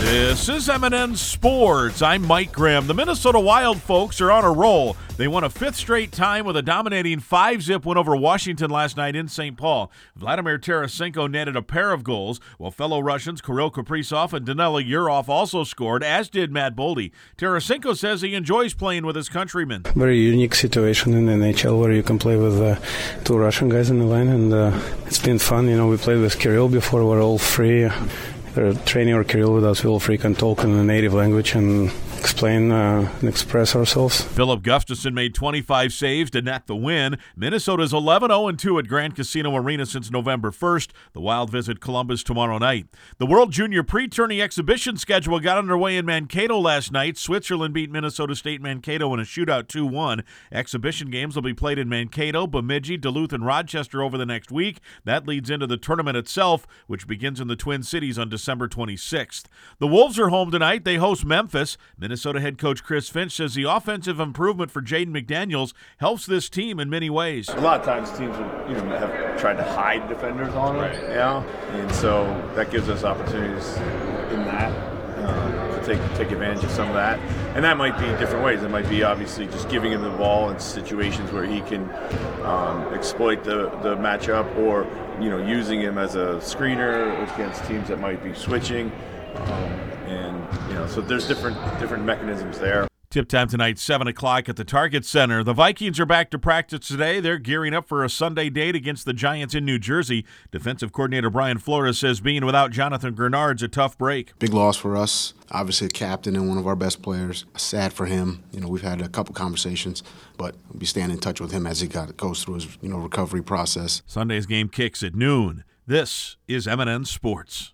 This is M&N Sports. I'm Mike Graham. The Minnesota Wild folks are on a roll. They won a fifth straight time with a dominating 5-zip win over Washington last night in St. Paul. Vladimir Tarasenko netted a pair of goals, while fellow Russians Kirill Kaprizov and Danila Yurov also scored, as did Matt Boldy. Tarasenko says he enjoys playing with his countrymen. Very unique situation in the NHL where you can play with two Russian guys in the line, and it's been fun. We played with Kirill before. We're all free. They're training our Kirill with us. We all free can talk in the native language and explain and express ourselves. Philip Gustafson made 25 saves to net the win. Minnesota's 11-0-2 at Grand Casino Arena since November 1st. The Wild visit Columbus tomorrow night. The World Junior Pre-Tourney exhibition schedule got underway in Mankato last night. Switzerland beat Minnesota State Mankato in a shootout 2-1. Exhibition games will be played in Mankato, Bemidji, Duluth, and Rochester over the next week. That leads into the tournament itself, which begins in the Twin Cities on December 26th. The Wolves are home tonight. They host Memphis. Minnesota head coach Chris Finch says the offensive improvement for Jaden McDaniels helps this team in many ways. A lot of times teams have tried to hide defenders on them, and so that gives us opportunities in that to take advantage of some of that. And that might be different ways. It might be obviously just giving him the ball in situations where he can exploit the matchup, or using him as a screener against teams that might be switching. So there's different mechanisms there. Tip time tonight, 7 o'clock at the Target Center. The Vikings are back to practice today. They're gearing up for a Sunday date against the Giants in New Jersey. Defensive coordinator Brian Flores says being without Jonathan Grenard's a tough break. Big loss for us. Obviously a captain and one of our best players. Sad for him. We've had a couple conversations, but we'll be staying in touch with him as he goes through his recovery process. Sunday's game kicks at noon. This is M&N Sports.